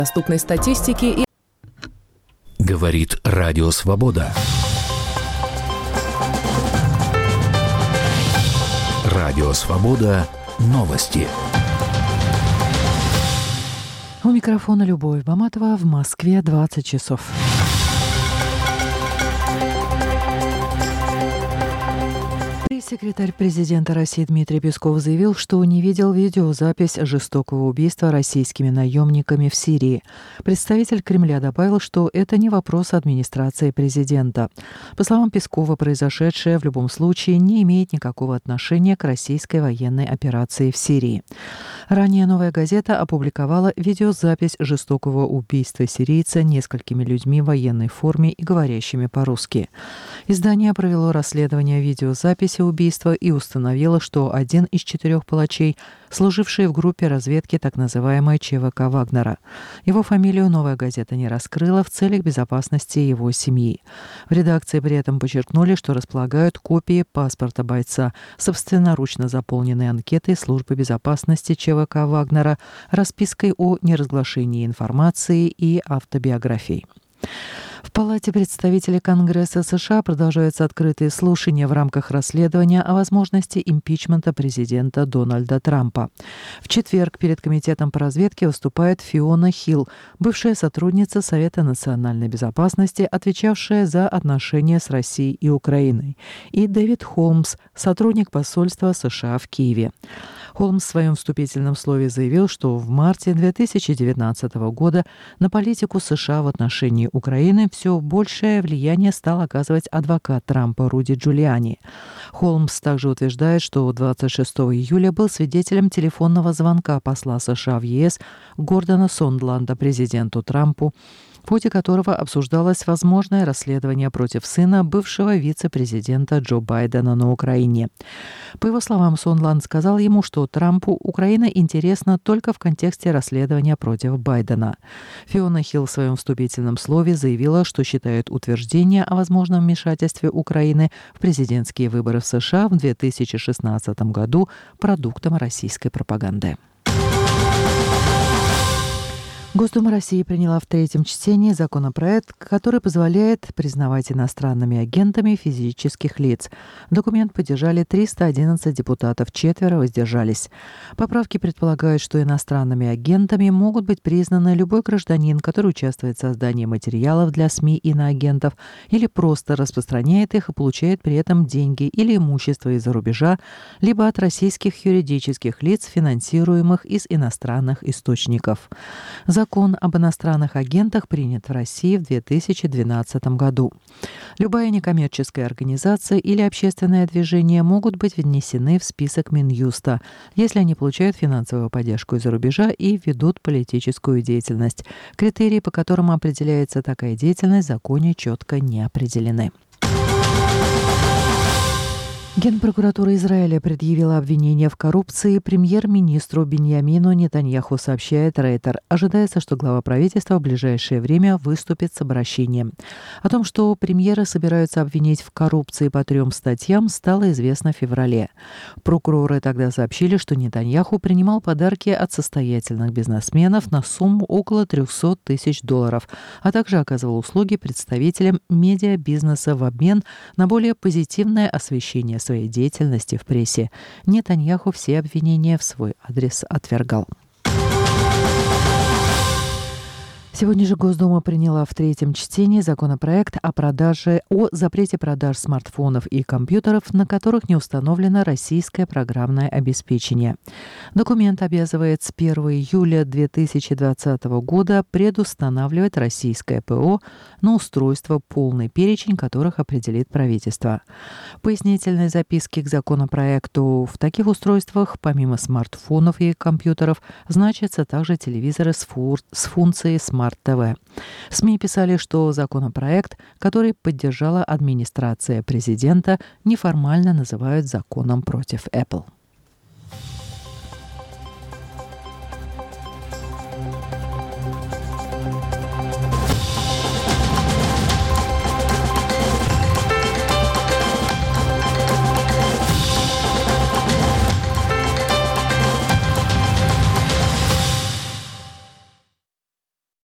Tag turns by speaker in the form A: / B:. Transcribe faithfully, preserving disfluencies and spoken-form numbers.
A: доступной статистики и...
B: Говорит Радио Свобода. Радио Свобода. Новости.
C: У микрофона Любовь Баматова. В Москве двадцать часов. Пресс-секретарь президента России Дмитрий Песков заявил, что не видел видеозапись жестокого убийства российскими наемниками в Сирии. Представитель Кремля добавил, что это не вопрос администрации президента. По словам Пескова, произошедшее в любом случае не имеет никакого отношения к российской военной операции в Сирии. Ранее «Новая газета» опубликовала видеозапись жестокого убийства сирийца несколькими людьми в военной форме и говорящими по-русски. Издание провело расследование видеозаписи убийства и установило, что один из четырех палачей, служивший в группе разведки так называемой ЧВК Вагнера. Его фамилию «Новая газета» не раскрыла в целях безопасности его семьи. В редакции при этом подчеркнули, что располагают копии паспорта бойца, собственноручно заполненной анкетой службы безопасности ЧВК Вагнера, распиской о неразглашении информации и автобиографией. В Палате представителей Конгресса США продолжаются открытые слушания в рамках расследования о возможности импичмента президента Дональда Трампа. В четверг перед Комитетом по разведке выступает Фиона Хилл, бывшая сотрудница Совета национальной безопасности, отвечавшая за отношения с Россией и Украиной, и Дэвид Холмс, сотрудник посольства США в Киеве. Холмс в своем вступительном слове заявил, что в марте две тысячи девятнадцатого года на политику США в отношении Украины все большее влияние стал оказывать адвокат Трампа Руди Джулиани. Холмс также утверждает, что двадцать шестого июля был свидетелем телефонного звонка посла США в ЕС Гордона Сондланда президенту Трампу, в ходе которого обсуждалось возможное расследование против сына бывшего вице-президента Джо Байдена на Украине. По его словам, Сондланд сказал ему, что Трампу Украина интересна только в контексте расследования против Байдена. Фиона Хилл в своем вступительном слове заявила, что считает утверждение о возможном вмешательстве Украины в президентские выборы в США в две тысячи шестнадцатом году продуктом российской пропаганды. Госдума России приняла в третьем чтении законопроект, который позволяет признавать иностранными агентами физических лиц. Документ поддержали триста одиннадцать депутатов, четверо воздержались. Поправки предполагают, что иностранными агентами могут быть признаны любой гражданин, который участвует в создании материалов для СМИ иноагентов или просто распространяет их и получает при этом деньги или имущество из-за рубежа, либо от российских юридических лиц, финансируемых из иностранных источников. Закон об иностранных агентах принят в России в две тысячи двенадцатом году. Любая некоммерческая организация или общественное движение могут быть внесены в список Минюста, если они получают финансовую поддержку из-за рубежа и ведут политическую деятельность. Критерии, по которым определяется такая деятельность, в законе четко не определены. Генпрокуратура Израиля предъявила обвинение в коррупции премьер-министру Биньямину Нетаньяху, сообщает Рейтер. Ожидается, что глава правительства в ближайшее время выступит с обращением. О том, что премьера собираются обвинить в коррупции по трем статьям, стало известно в феврале. Прокуроры тогда сообщили, что Нетаньяху принимал подарки от состоятельных бизнесменов на сумму около триста тысяч долларов, а также оказывал услуги представителям медиабизнеса в обмен на более позитивное освещение своей деятельности в прессе. Нетаньяху все обвинения в свой адрес отвергал. Сегодня же Госдума приняла в третьем чтении законопроект о продаже, о запрете продаж смартфонов и компьютеров, на которых не установлено российское программное обеспечение. Документ обязывает с первого июля две тысячи двадцатого года предустанавливать российское ПО на устройства, полный перечень которых определит правительство. В пояснительной записке к законопроекту в таких устройствах, помимо смартфонов и компьютеров, значатся также телевизоры с, фур, с функцией Smart ти ви. СМИ писали, что законопроект, который поддержала администрация президента, неформально называют законом против Apple.